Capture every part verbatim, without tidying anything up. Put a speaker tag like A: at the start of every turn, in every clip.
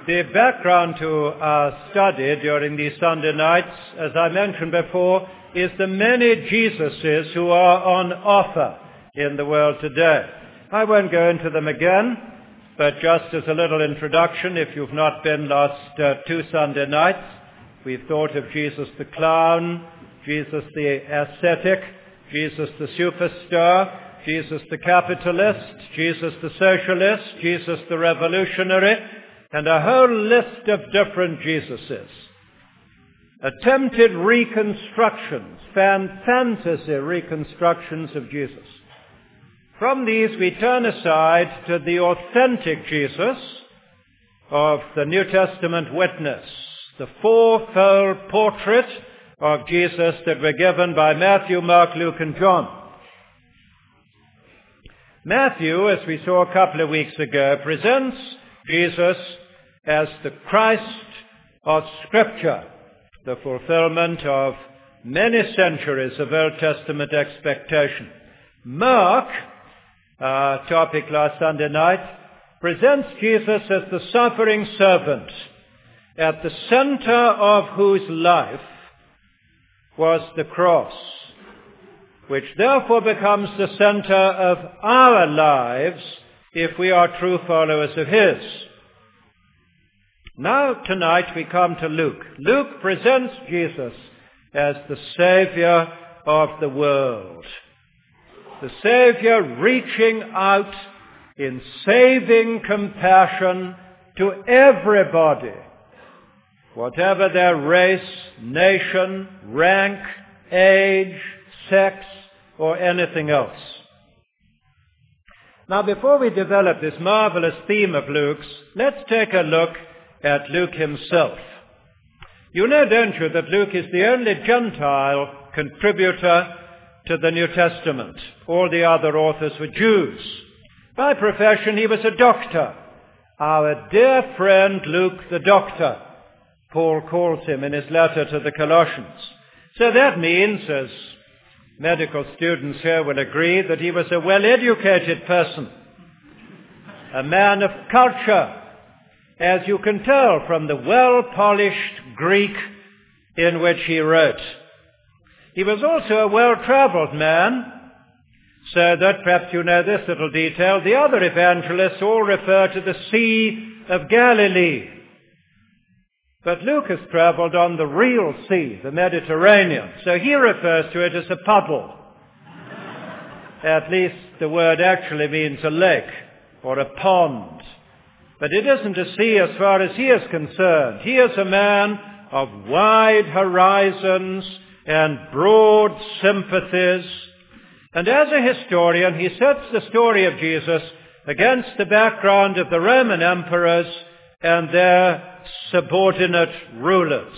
A: The background to our study during these Sunday nights, as I mentioned before, is the many Jesuses who are on offer in the world today. I won't go into them again, but just as a little introduction, if you've not been last uh, two Sunday nights, we've thought of Jesus the clown, Jesus the ascetic, Jesus the superstar, Jesus the capitalist, Jesus the socialist, Jesus the revolutionary, and a whole list of different Jesuses. Attempted reconstructions, fan fantasy reconstructions of Jesus. From these we turn aside to the authentic Jesus of the New Testament witness, the fourfold portrait of Jesus that were given by Matthew, Mark, Luke, and John. Matthew, as we saw a couple of weeks ago, presents Jesus as the Christ of Scripture, the fulfillment of many centuries of Old Testament expectation. Mark, our topic last Sunday night, presents Jesus as the suffering servant, at the center of whose life was the cross, which therefore becomes the center of our lives if we are true followers of His. Now, tonight we come to Luke. Luke presents Jesus as the Savior of the world. The Savior reaching out in saving compassion to everybody, whatever their race, nation, rank, age, sex, or anything else. Now, before we develop this marvelous theme of Luke's, let's take a look at Luke himself. You know, don't you, that Luke is the only Gentile contributor to the New Testament. All the other authors were Jews. By profession, he was a doctor. Our dear friend Luke the doctor, Paul calls him in his letter to the Colossians. So that means, as medical students here will agree, that he was a well-educated person, a man of culture, as you can tell from the well-polished Greek in which he wrote. He was also a well-traveled man, so that perhaps you know this little detail. The other evangelists all refer to the Sea of Galilee. But Luke has traveled on the real sea, the Mediterranean, so he refers to it as a puddle. At least the word actually means a lake or a pond. But it isn't a sea as far as he is concerned. He is a man of wide horizons and broad sympathies. And as a historian, he sets the story of Jesus against the background of the Roman emperors and their subordinate rulers.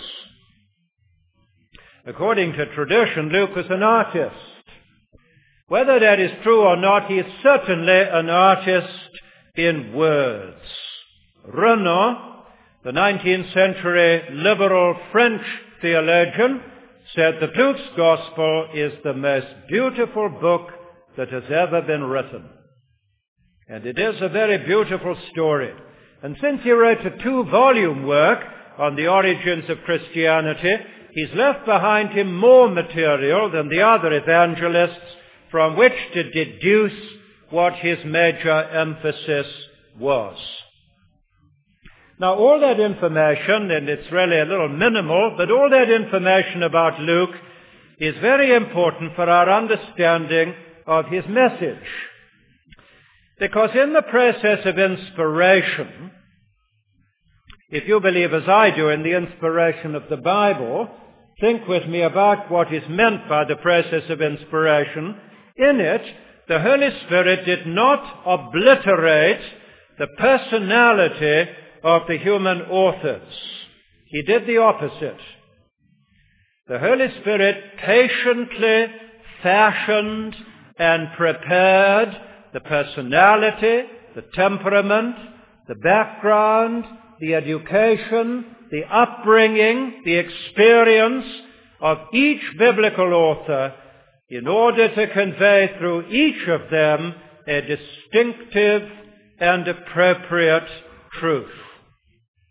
A: According to tradition, Luke was an artist. Whether that is true or not, he is certainly an artist in words. Renan, the nineteenth century liberal French theologian, said that Luke's Gospel is the most beautiful book that has ever been written. And it is a very beautiful story. And since he wrote a two-volume work on the origins of Christianity, he's left behind him more material than the other evangelists from which to deduce what his major emphasis was. Now, all that information, and it's really a little minimal, but all that information about Luke is very important for our understanding of his message. Because in the process of inspiration, if you believe as I do in the inspiration of the Bible, think with me about what is meant by the process of inspiration. In it, the Holy Spirit did not obliterate the personality of the human authors. He did the opposite. The Holy Spirit patiently fashioned and prepared the personality, the temperament, the background, the education, the upbringing, the experience of each biblical author in order to convey through each of them a distinctive and appropriate truth.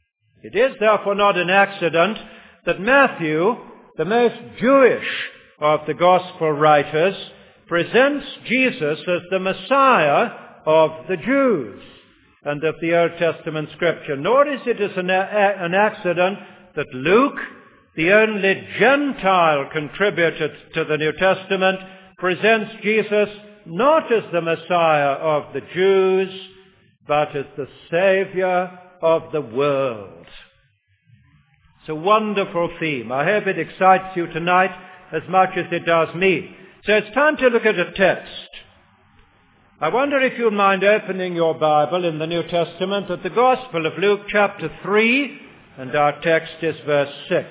A: It is therefore not an accident that Matthew, the most Jewish of the Gospel writers, presents Jesus as the Messiah of the Jews and of the Old Testament Scripture. Nor is it as an, an accident that Luke, the only Gentile contributor to the New Testament, presents Jesus not as the Messiah of the Jews, but as the Savior of the world. It's a wonderful theme. I hope it excites you tonight as much as it does me. So it's time to look at a text. I wonder if you'd mind opening your Bible in the New Testament at the Gospel of Luke chapter three, and our text is verse six.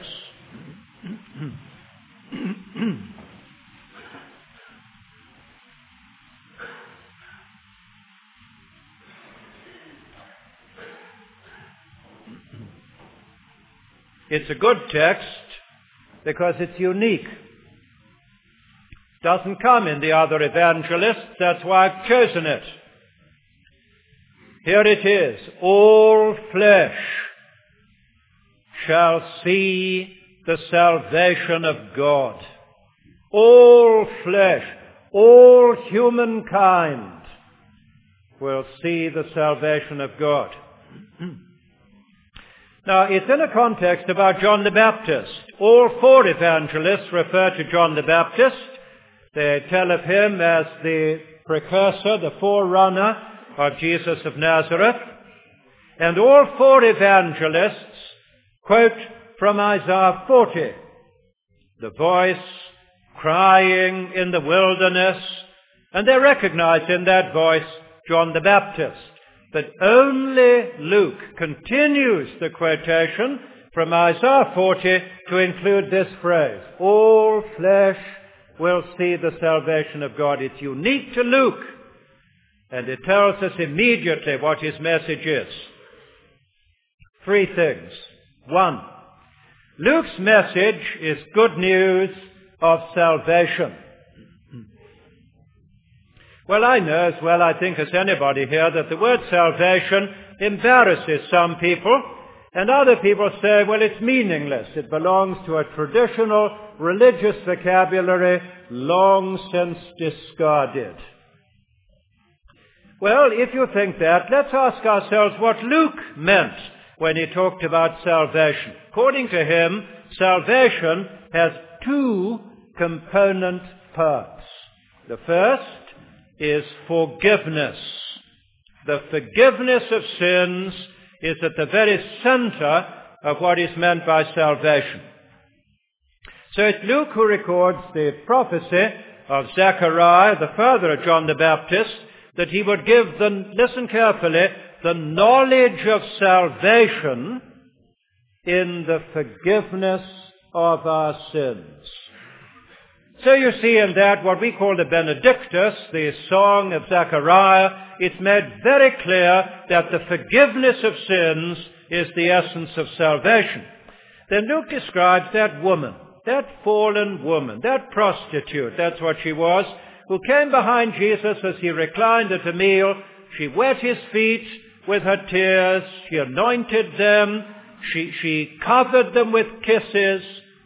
A: It's a good text because it's unique. It doesn't come in the other evangelists. That's why I've chosen it. Here it is. All flesh shall see the salvation of God. All flesh, all humankind will see the salvation of God. Now, it's in a context about John the Baptist. All four evangelists refer to John the Baptist. They tell of him as the precursor, the forerunner of Jesus of Nazareth. And all four evangelists quote from Isaiah forty, the voice crying in the wilderness, and they recognize in that voice John the Baptist. But only Luke continues the quotation from Isaiah forty to include this phrase, all flesh will see the salvation of God. It's unique to Luke, and it tells us immediately what his message is. Three things. One, Luke's message is good news of salvation. Well, I know as well, I think, as anybody here, that the word salvation embarrasses some people, and other people say, well, it's meaningless. It belongs to a traditional religious vocabulary long since discarded. Well, if you think that, let's ask ourselves what Luke meant when he talked about salvation. According to him, salvation has two component parts. The first is forgiveness. The forgiveness of sins is at the very center of what is meant by salvation. So it's Luke who records the prophecy of Zechariah, the father of John the Baptist, that he would give the, listen carefully, the knowledge of salvation in the forgiveness of our sins. So you see in that what we call the Benedictus, the song of Zechariah, it's made very clear that the forgiveness of sins is the essence of salvation. Then Luke describes that woman, that fallen woman, that prostitute, that's what she was, who came behind Jesus as he reclined at a meal. She wet his feet with her tears, she anointed them, she, she covered them with kisses.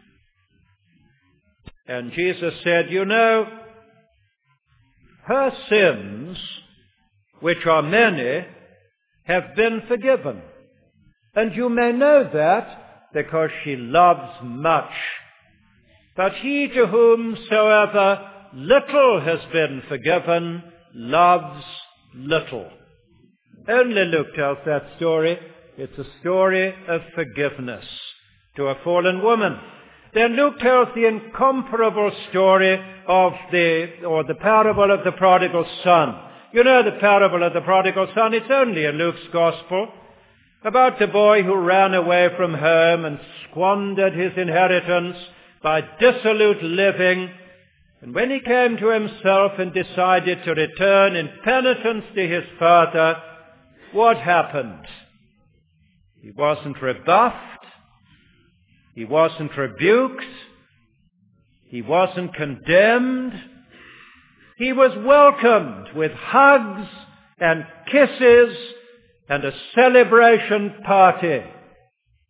A: And Jesus said, you know, her sins, which are many, have been forgiven. And you may know that because she loves much. But he to whomsoever little has been forgiven loves little. Only Luke tells that story. It's a story of forgiveness to a fallen woman. Then Luke tells the incomparable story of the, or the parable of the prodigal son. You know the parable of the prodigal son, it's only in Luke's gospel, about the boy who ran away from home and squandered his inheritance by dissolute living. And when he came to himself and decided to return in penitence to his father, what happened? He wasn't rebuffed. He wasn't rebuked. He wasn't condemned. He was welcomed with hugs and kisses and a celebration party.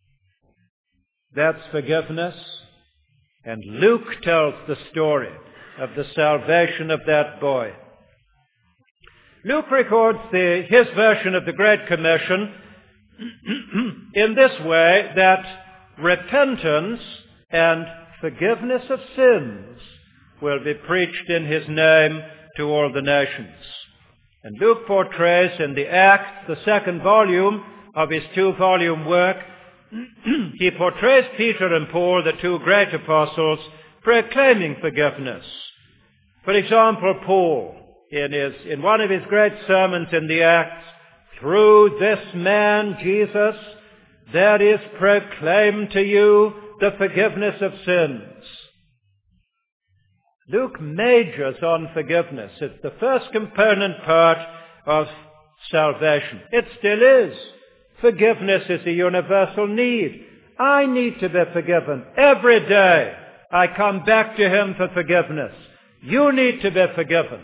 A: That's forgiveness. And Luke tells the story of the salvation of that boy. Luke records the, his version of the Great Commission in this way, that repentance and forgiveness of sins will be preached in his name to all the nations. And Luke portrays in the Acts, the second volume of his two-volume work, he portrays Peter and Paul, the two great apostles, proclaiming forgiveness. For example, Paul, in, his, in one of his great sermons in the Acts, through this man, Jesus, there is proclaimed to you the forgiveness of sins. Luke majors on forgiveness. It's the first component part of salvation. It still is. Forgiveness is a universal need. I need to be forgiven. Every day I come back to him for forgiveness. You need to be forgiven.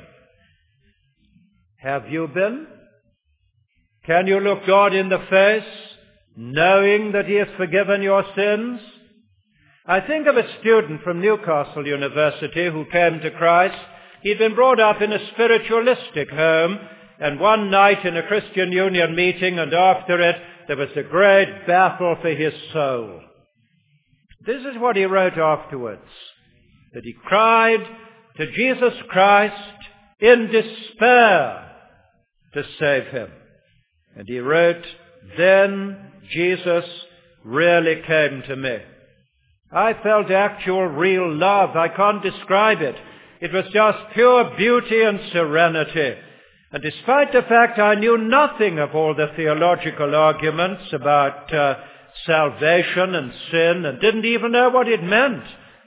A: Have you been? Can you look God in the face, knowing that he has forgiven your sins? I think of a student from Newcastle University who came to Christ. He'd been brought up in a spiritualistic home, and one night in a Christian Union meeting and after it, there was a great battle for his soul. This is what he wrote afterwards, that he cried to Jesus Christ in despair to save him. And he wrote, then Jesus really came to me. I felt actual real love. I can't describe it. It was just pure beauty and serenity. And despite the fact I knew nothing of all the theological arguments about uh, salvation and sin and didn't even know what it meant,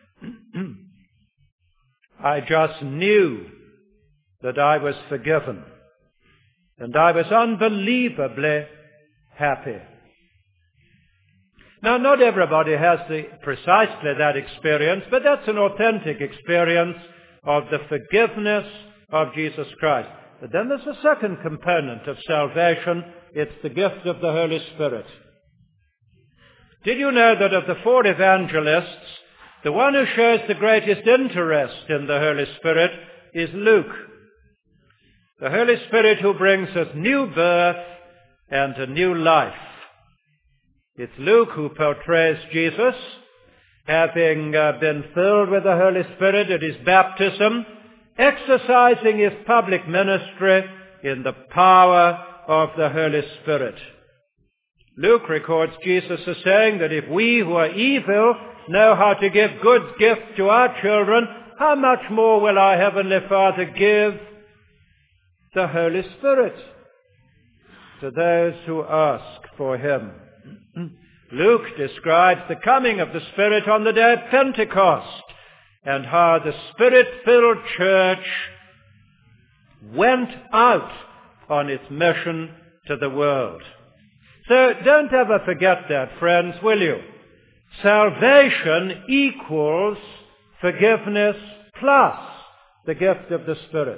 A: I just knew that I was forgiven. And I was unbelievably happy. Now, not everybody has the, precisely that experience, but that's an authentic experience of the forgiveness of Jesus Christ. But then there's a second component of salvation. It's the gift of the Holy Spirit. Did you know that of the four evangelists, the one who shows the greatest interest in the Holy Spirit is Luke? The Holy Spirit who brings us new birth and a new life. It's Luke who portrays Jesus, having uh, been filled with the Holy Spirit at his baptism, exercising his public ministry in the power of the Holy Spirit. Luke records Jesus as saying that if we who are evil know how to give good gifts to our children, how much more will our Heavenly Father give the Holy Spirit to those who ask for him? Luke describes the coming of the Spirit on the day of Pentecost and how the Spirit-filled church went out on its mission to the world. So don't ever forget that, friends, will you? Salvation equals forgiveness plus the gift of the Spirit.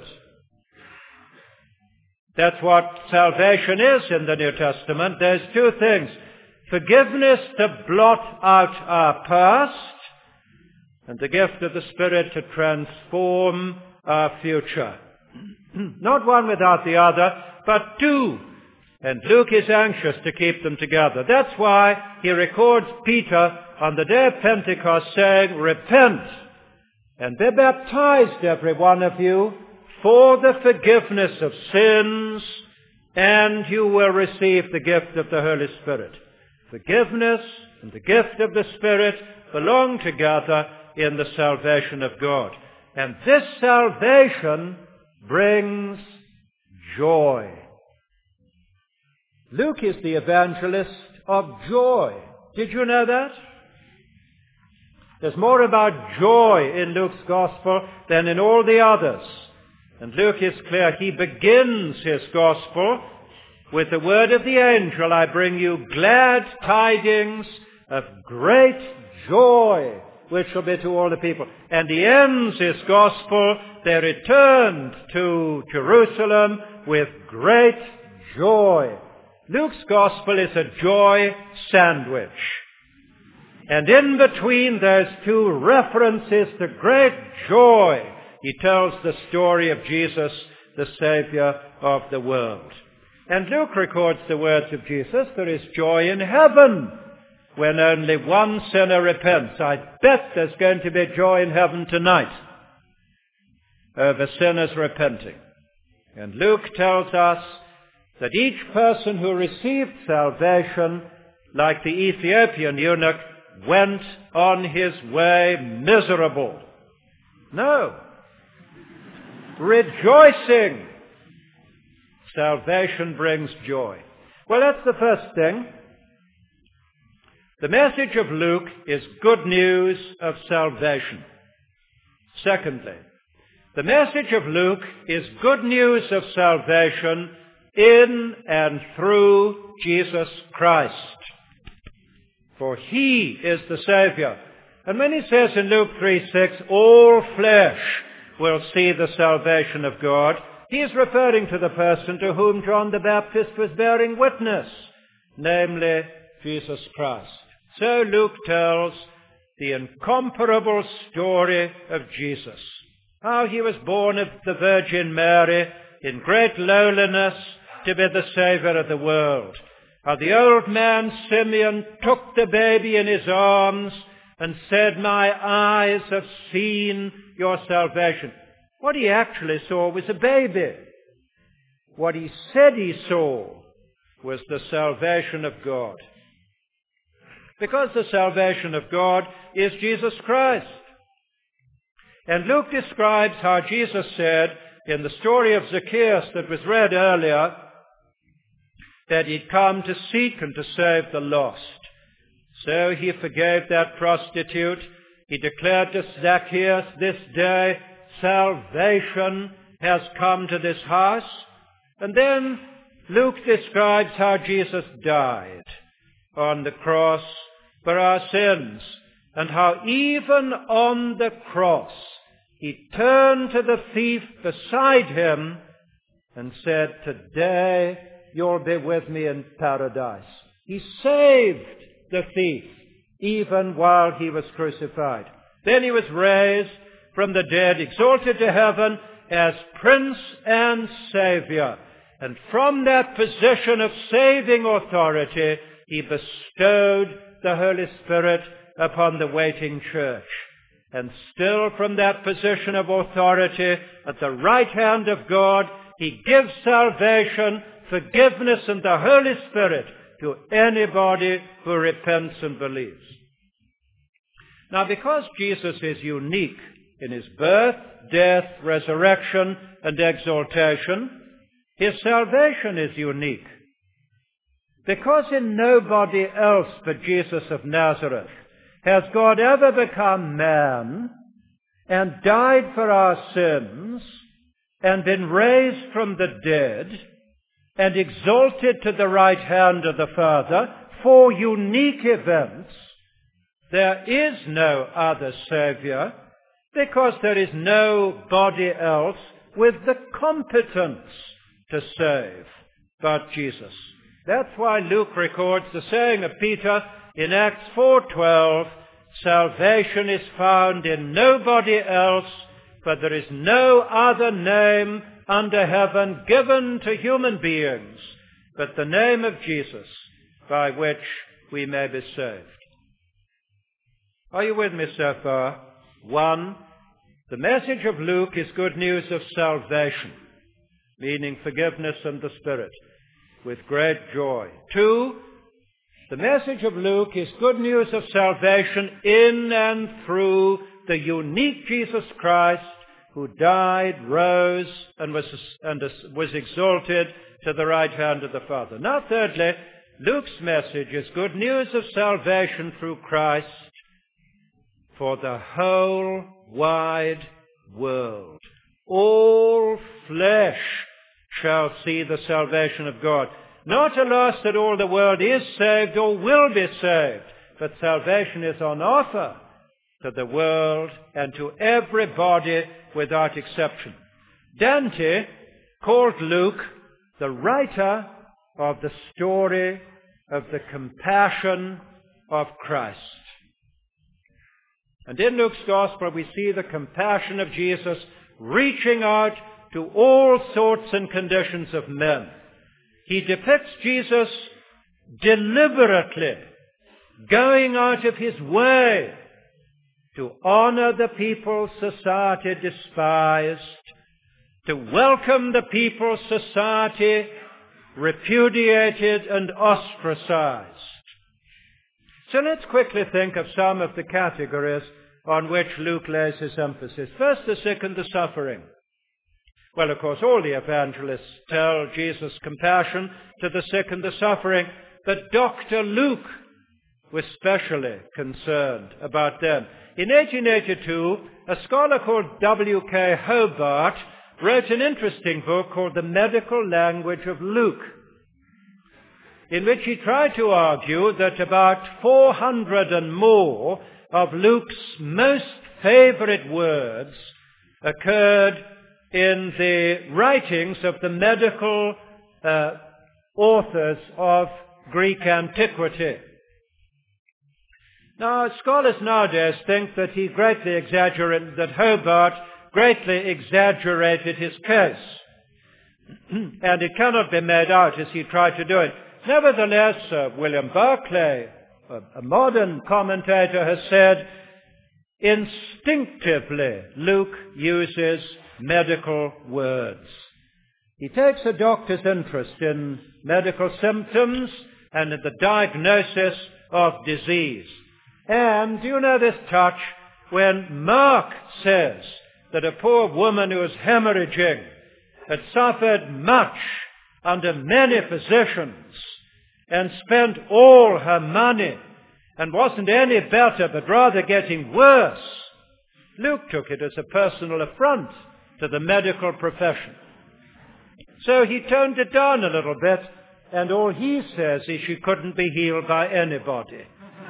A: That's what salvation is in the New Testament. There's two things. Forgiveness to blot out our past, and the gift of the Spirit to transform our future. Not one without the other, but two. And Luke is anxious to keep them together. That's why he records Peter on the day of Pentecost saying, repent and be baptized, every one of you, for the forgiveness of sins, and you will receive the gift of the Holy Spirit. Forgiveness and the gift of the Spirit belong together in the salvation of God. And this salvation brings joy. Luke is the evangelist of joy. Did you know that? There's more about joy in Luke's gospel than in all the others. And Luke is clear. He begins his gospel with the word of the angel, I bring you glad tidings of great joy, which shall be to all the people. And he ends his gospel, they returned to Jerusalem with great joy. Luke's gospel is a joy sandwich. And in between those two references to great joy, he tells the story of Jesus, the Savior of the world. And Luke records the words of Jesus, there is joy in heaven when only one sinner repents. I bet there's going to be joy in heaven tonight over sinners repenting. And Luke tells us that each person who received salvation, like the Ethiopian eunuch, went on his way miserable. No. Rejoicing. Salvation brings joy. Well, that's the first thing. The message of Luke is good news of salvation. Secondly, the message of Luke is good news of salvation in and through Jesus Christ. For he is the Savior. And when he says in Luke three six, all flesh will see the salvation of God, he is referring to the person to whom John the Baptist was bearing witness, namely Jesus Christ. So Luke tells the incomparable story of Jesus, how he was born of the Virgin Mary in great lowliness to be the Savior of the world. How the old man Simeon took the baby in his arms and said, my eyes have seen your salvation. What he actually saw was a baby. What he said he saw was the salvation of God. Because the salvation of God is Jesus Christ. And Luke describes how Jesus said in the story of Zacchaeus that was read earlier, that he'd come to seek and to save the lost. So he forgave that prostitute. He declared to Zacchaeus, this day salvation has come to this house. And then Luke describes how Jesus died on the cross for our sins, and how even on the cross he turned to the thief beside him and said, today you'll be with me in paradise. He saved the thief even while he was crucified. Then he was raised from the dead, exalted to heaven as Prince and Savior. And from that position of saving authority, he bestowed the Holy Spirit upon the waiting church. And still from that position of authority at the right hand of God, he gives salvation, forgiveness, and the Holy Spirit to anybody who repents and believes. Now, because Jesus is unique in his birth, death, resurrection, and exaltation, his salvation is unique. Because in nobody else but Jesus of Nazareth has God ever become man and died for our sins and been raised from the dead and exalted to the right hand of the Father for unique events, there is no other Savior, because there is nobody else with the competence to save but Jesus. That's why Luke records the saying of Peter in Acts four twelve, salvation is found in nobody else, for there is no other name under heaven given to human beings but the name of Jesus, by which we may be saved. Are you with me so far? One, the message of Luke is good news of salvation, meaning forgiveness and the Spirit, with great joy. Two, the message of Luke is good news of salvation in and through the unique Jesus Christ, who died, rose, and was, and was exalted to the right hand of the Father. Now, thirdly, Luke's message is good news of salvation through Christ for the whole wide world. All flesh shall see the salvation of God. Not alas that all the world is saved or will be saved, but salvation is on offer to the world and to everybody without exception. Dante called Luke the writer of the story of the compassion of Christ. And in Luke's Gospel we see the compassion of Jesus reaching out to all sorts and conditions of men. He depicts Jesus deliberately going out of his way to honor the people society despised, to welcome the people society repudiated and ostracized. So let's quickly think of some of the categories on which Luke lays his emphasis. First, the sick and the suffering. Well, of course, all the evangelists tell Jesus' compassion to the sick and the suffering, but Doctor Luke was specially concerned about them. In eighteen eighty-two, a scholar called W K Hobart wrote an interesting book called The Medical Language of Luke, in which he tried to argue that about four hundred and more of Luke's most favorite words occurred in the writings of the medical uh, authors of Greek antiquity. Now, scholars nowadays think that he greatly exaggerated, that Hobart greatly exaggerated his case, and it cannot be made out as he tried to do it. Nevertheless, uh, William Barclay, a, a modern commentator, has said, instinctively Luke uses medical words. He takes a doctor's interest in medical symptoms and in the diagnosis of disease. And do you know this touch when Mark says that a poor woman who was hemorrhaging had suffered much under many physicians and spent all her money and wasn't any better but rather getting worse? Luke took it as a personal affront to the medical profession. So he toned it down a little bit, and all he says is she couldn't be healed by anybody.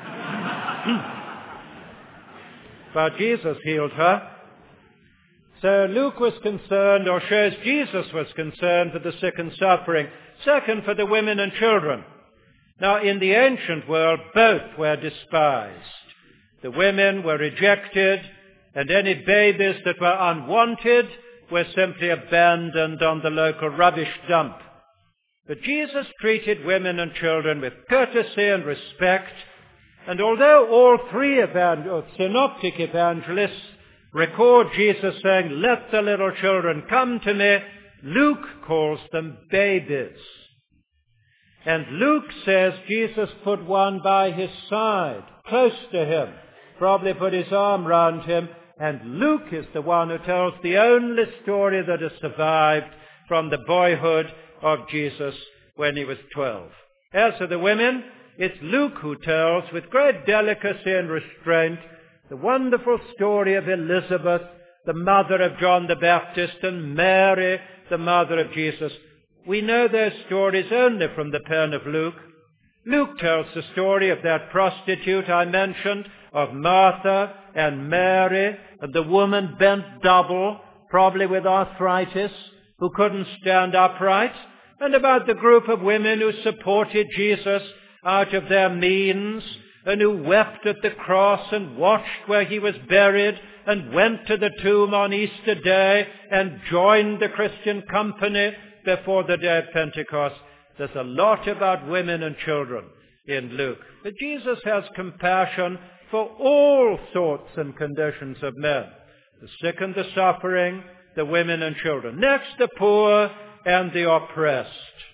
A: But Jesus healed her. So Luke was concerned, or shows Jesus was concerned, for the sick and suffering. Second, for the women and children. Now, in the ancient world, both were despised. The women were rejected, and any babies that were unwanted were simply abandoned on the local rubbish dump. But Jesus treated women and children with courtesy and respect, and although all three evangel- synoptic evangelists record Jesus saying, "Let the little children come to me," Luke calls them babies. And Luke says Jesus put one by his side, close to him, probably put his arm round him, and Luke is the one who tells the only story that has survived from the boyhood of Jesus when he was twelve. As for the women, it's Luke who tells, with great delicacy and restraint, the wonderful story of Elizabeth, the mother of John the Baptist, and Mary, the mother of Jesus. We know those stories only from the pen of Luke. Luke tells the story of that prostitute I mentioned, of Martha and Mary, and the woman bent double, probably with arthritis, who couldn't stand upright, and about the group of women who supported Jesus out of their means, and who wept at the cross and watched where he was buried, and went to the tomb on Easter Day and joined the Christian company before the day of Pentecost. There's a lot about women and children in Luke. But Jesus has compassion for all sorts and conditions of men, the sick and the suffering, the women and children. Next, the poor and the oppressed.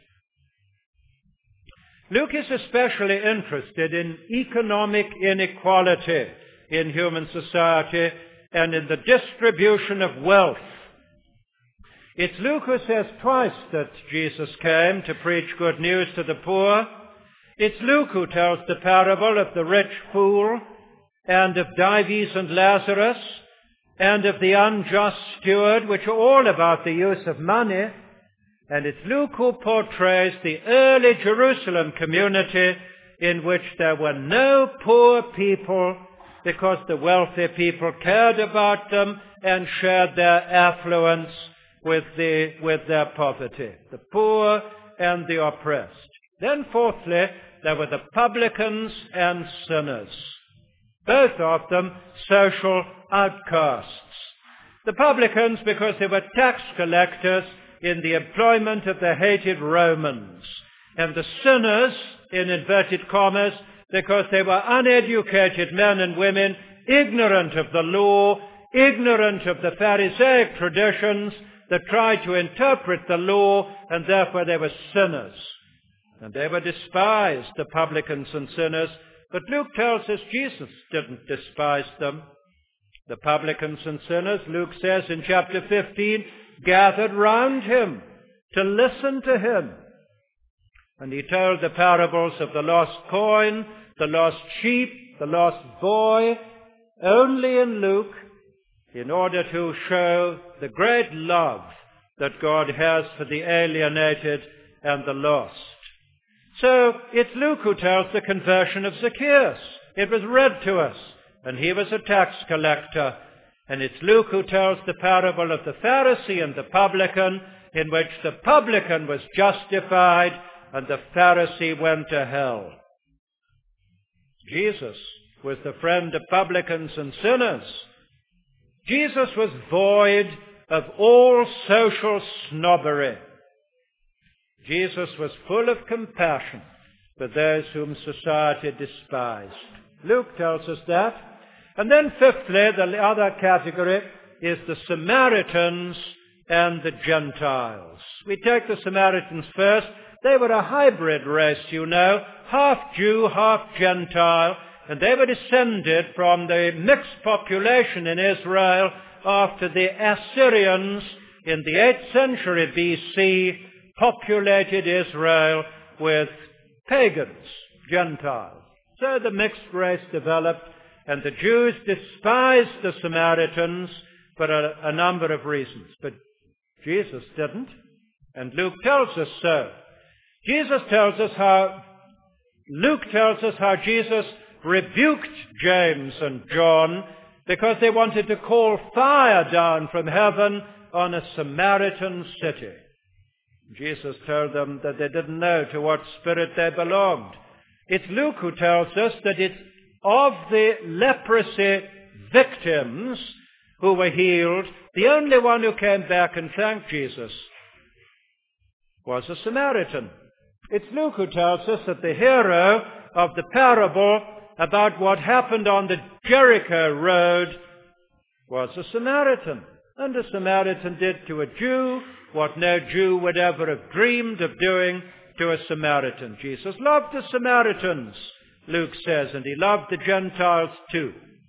A: Luke is especially interested in economic inequality in human society and in the distribution of wealth. It's Luke who says twice that Jesus came to preach good news to the poor. It's Luke who tells the parable of the rich fool, and of Dives and Lazarus, and of the unjust steward, which are all about the use of money. And it's Luke who portrays the early Jerusalem community in which there were no poor people because the wealthy people cared about them and shared their affluence with the, with their poverty. The poor and the oppressed. Then fourthly, there were the publicans and sinners. both of them social outcasts. The publicans because they were tax collectors in the employment of the hated Romans, and the sinners, in inverted commas, because they were uneducated men and women, ignorant of the law, ignorant of the Pharisaic traditions that tried to interpret the law, and therefore they were sinners. And they were despised, the publicans and sinners, but Luke tells us Jesus didn't despise them. The publicans and sinners, Luke says in chapter fifteen, gathered round him to listen to him. And he told the parables of the lost coin, the lost sheep, the lost boy, only in Luke, in order to show the great love that God has for the alienated and the lost. So it's Luke who tells the conversion of Zacchaeus. It was read to us, and he was a tax collector. And it's Luke who tells the parable of the Pharisee and the publican, in which the publican was justified and the Pharisee went to hell. Jesus was the friend of publicans and sinners. Jesus was void of all social snobbery. Jesus was full of compassion for those whom society despised. Luke tells us that. And then fifthly, the other category is the Samaritans and the Gentiles. We take the Samaritans first. They were a hybrid race, you know, half Jew, half Gentile, and they were descended from the mixed population in Israel after the Assyrians in the eighth century B C populated Israel with pagans, Gentiles. So the mixed race developed, and the Jews despised the Samaritans for a, a number of reasons. But Jesus didn't, and Luke tells us so. Jesus tells us how, Luke tells us how Jesus rebuked James and John because they wanted to call fire down from heaven on a Samaritan city. Jesus told them that they didn't know to what spirit they belonged. It's Luke who tells us that it's of the leprosy victims who were healed, the only one who came back and thanked Jesus was a Samaritan. It's Luke who tells us that the hero of the parable about what happened on the Jericho road was a Samaritan. And a Samaritan did to a Jew what no Jew would ever have dreamed of doing to a Samaritan. Jesus loved the Samaritans, Luke says, and he loved the Gentiles too.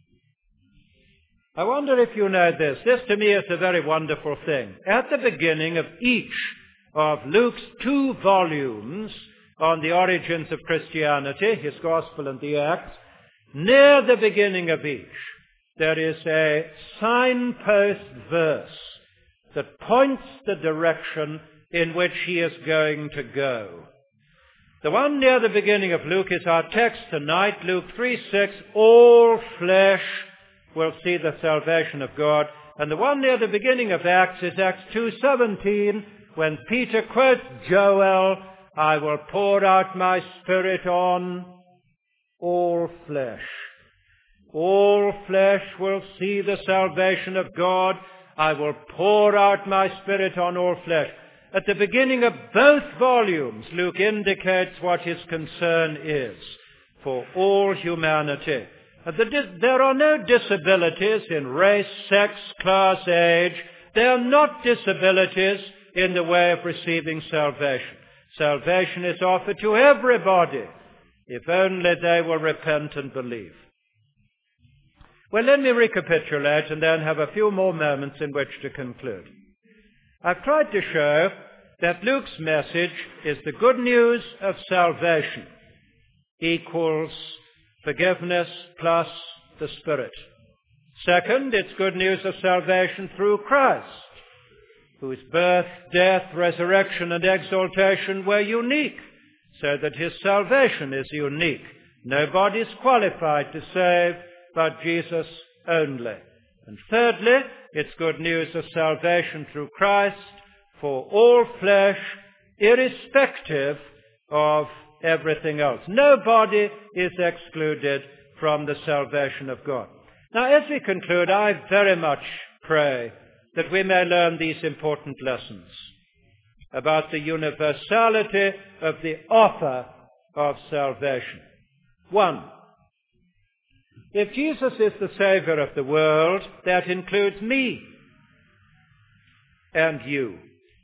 A: I wonder if you know this. This to me is a very wonderful thing. At the beginning of each of Luke's two volumes on the origins of Christianity, his Gospel and the Acts, near the beginning of each, there is a signpost verse that points the direction in which he is going to go. The one near the beginning of Luke is our text tonight, Luke three six, all flesh will see the salvation of God. And the one near the beginning of Acts is Acts two seventeen, when Peter quotes Joel, I will pour out my Spirit on all flesh. All flesh will see the salvation of God. I will pour out my Spirit on all flesh. At the beginning of both volumes, Luke indicates what his concern is for all humanity. There are no disabilities in race, sex, class, age. There are not disabilities in the way of receiving salvation. Salvation is offered to everybody, if only they will repent and believe. Well, let me recapitulate and then have a few more moments in which to conclude. I've tried to show that Luke's message is the good news of salvation equals forgiveness plus the Spirit. Second, it's good news of salvation through Christ, whose birth, death, resurrection, and exaltation were unique, so that his salvation is unique. Nobody is qualified to save but Jesus only. And thirdly, it's good news of salvation through Christ for all flesh, irrespective of everything else. Nobody is excluded from the salvation of God. Now, as we conclude, I very much pray that we may learn these important lessons about the universality of the offer of salvation. One, if Jesus is the Savior of the world, that includes me and you.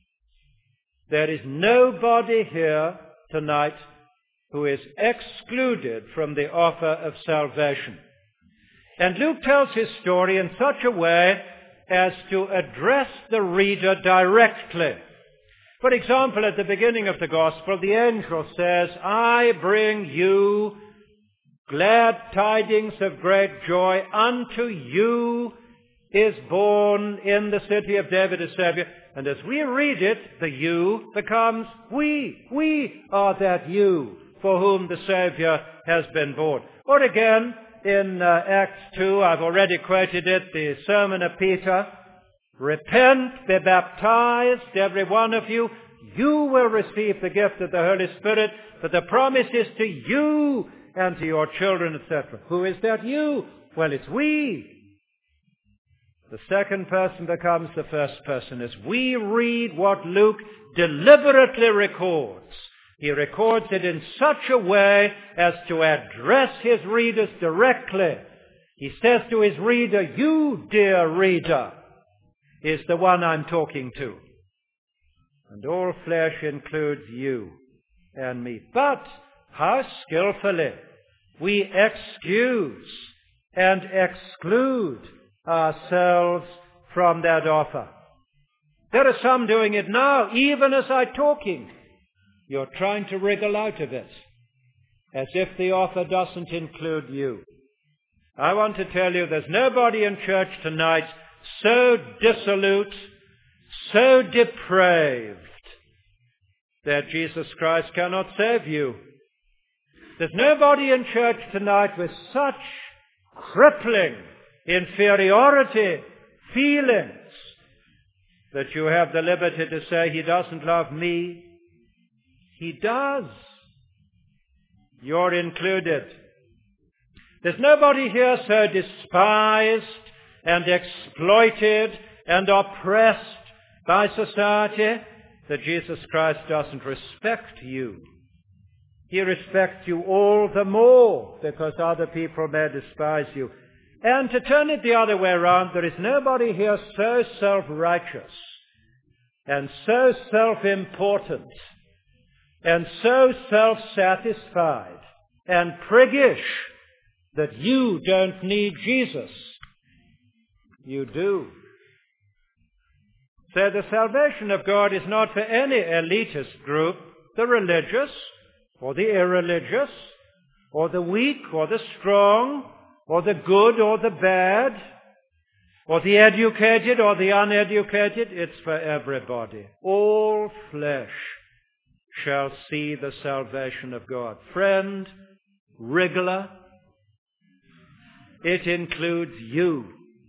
A: There is nobody here tonight who is excluded from the offer of salvation. And Luke tells his story in such a way as to address the reader directly. For example, at the beginning of the Gospel, the angel says, I bring you glad tidings of great joy. Unto you is born in the city of David a Savior. And as we read it, the you becomes we. We are that you for whom the Savior has been born. Or again, in uh, Acts two, I've already quoted it, the sermon of Peter. Repent, be baptized, every one of you. You will receive the gift of the Holy Spirit, but the promise is to you and to your children, et cetera. Who is that you? Well, it's we. The second person becomes the first person as we read what Luke deliberately records. He records it in such a way as to address his readers directly. He says to his reader, you, dear reader, is the one I'm talking to. And all flesh includes you and me. But how skillfully we excuse and exclude ourselves from that offer. There are some doing it now, even as I'm talking. You're trying to wriggle out of it, as if the offer doesn't include you. I want to tell you there's nobody in church tonight so dissolute, so depraved, that Jesus Christ cannot save you. There's nobody in church tonight with such crippling inferiority feelings that you have the liberty to say, he doesn't love me. He does. You're included. There's nobody here so despised and exploited and oppressed by society that Jesus Christ doesn't respect you. He respects you all the more because other people may despise you. And to turn it the other way around, there is nobody here so self-righteous and so self-important and so self-satisfied and priggish that you don't need Jesus. You do. So the salvation of God is not for any elitist group, the religious or the irreligious or the weak or the strong or the good or the bad or the educated or the uneducated. It's for everybody. All flesh shall see the salvation of God. Friend, wriggler, it includes you.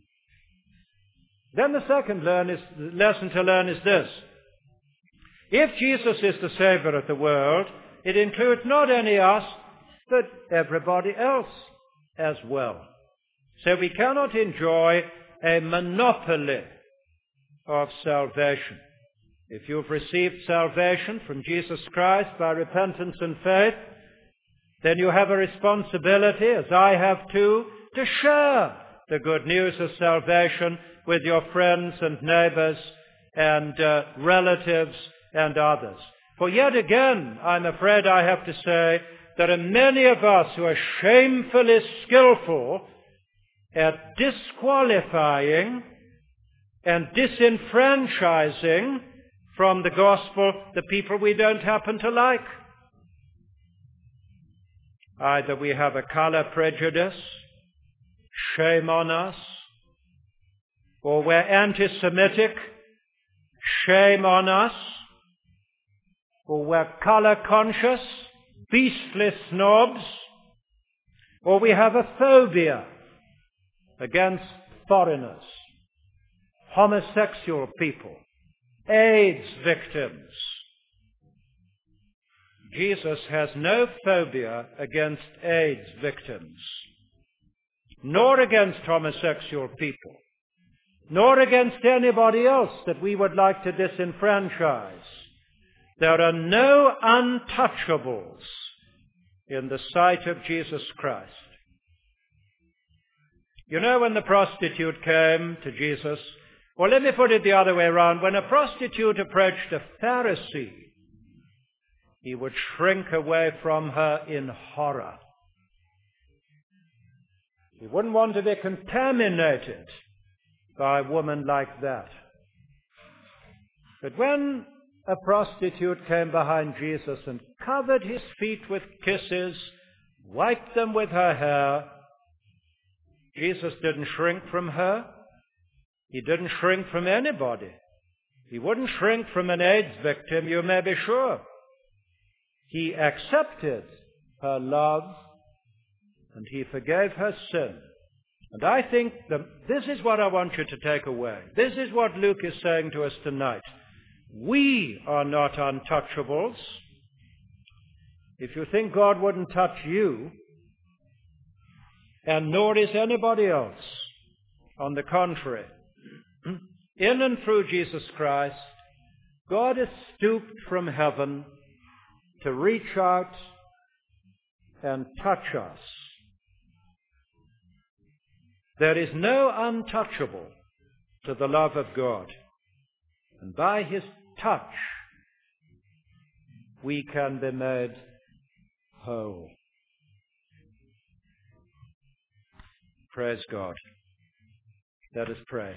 A: Then the second learn is, lesson to learn is this. If Jesus is the Savior of the world, it includes not only us, but everybody else as well. So we cannot enjoy a monopoly of salvation. If you've received salvation from Jesus Christ by repentance and faith, then you have a responsibility, as I have too, to share the good news of salvation with your friends and neighbors and uh, relatives and others. For yet again, I'm afraid I have to say, there are many of us who are shamefully skillful at disqualifying and disenfranchising from the gospel the people we don't happen to like. Either we have a color prejudice, shame on us, or we're anti-Semitic, shame on us, or we're color conscious, beastly snobs, or we have a phobia against foreigners, homosexual people, AIDS victims. Jesus has no phobia against AIDS victims. nor against homosexual people, nor against anybody else that we would like to disenfranchise. There are no untouchables in the sight of Jesus Christ. You know, when the prostitute came to Jesus, or let me put it the other way around, when a prostitute approached a Pharisee, he would shrink away from her in horror. He wouldn't want to be contaminated by a woman like that. But when a prostitute came behind Jesus and covered his feet with kisses, wiped them with her hair, Jesus didn't shrink from her. He didn't shrink from anybody. He wouldn't shrink from an AIDS victim, you may be sure. He accepted her love and he forgave her sin. And I think that this is what I want you to take away. This is what Luke is saying to us tonight. We are not untouchables. If you think God wouldn't touch you, and nor is anybody else, on the contrary, in and through Jesus Christ, God has stooped from heaven to reach out and touch us. There is no untouchable to the love of God. And by his touch, we can be made whole. Praise God. Let us pray.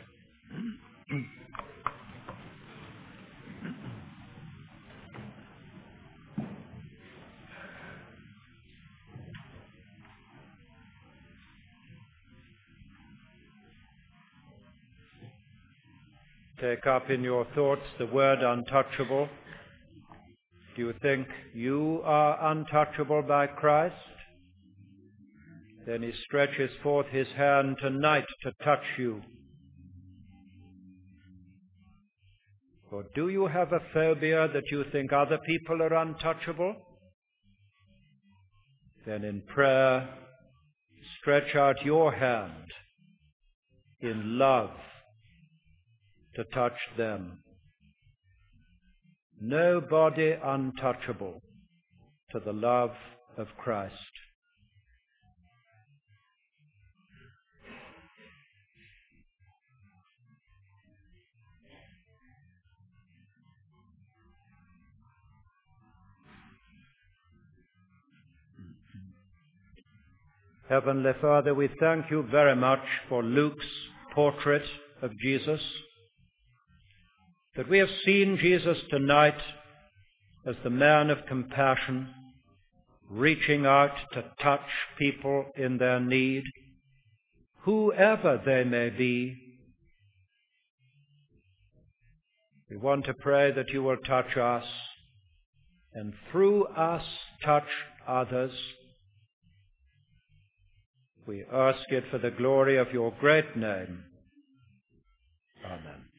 A: Take up in your thoughts the word untouchable. Do you think you are untouchable by Christ? Then he stretches forth his hand tonight to touch you. Or do you have a phobia that you think other people are untouchable? Then in prayer, stretch out your hand in love to touch them. Nobody untouchable to the love of Christ. Heavenly Father, we thank you very much for Luke's portrait of Jesus, that we have seen Jesus tonight as the man of compassion, reaching out to touch people in their need, whoever they may be. We want to pray that you will touch us, and through us touch others. We ask it for the glory of your great name. Amen.